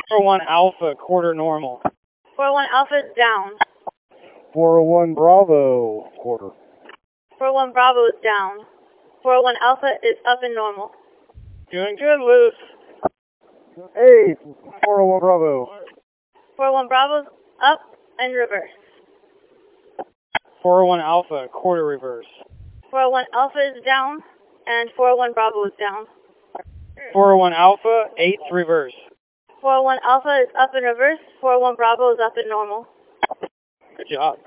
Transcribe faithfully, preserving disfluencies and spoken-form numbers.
four one Alpha, quarter normal. four one Alpha is down. four one Bravo, quarter. four one Bravo is down. four one Alpha is up and normal. Doing good, loose. Hey, four one Bravo. four one Bravo's up and reverse. four one Alpha, quarter reverse. four one Alpha is down, and four one Bravo is down. four one Alpha, eighth reverse. four one Alpha is up and reverse. four one Bravo is up and normal. Good job.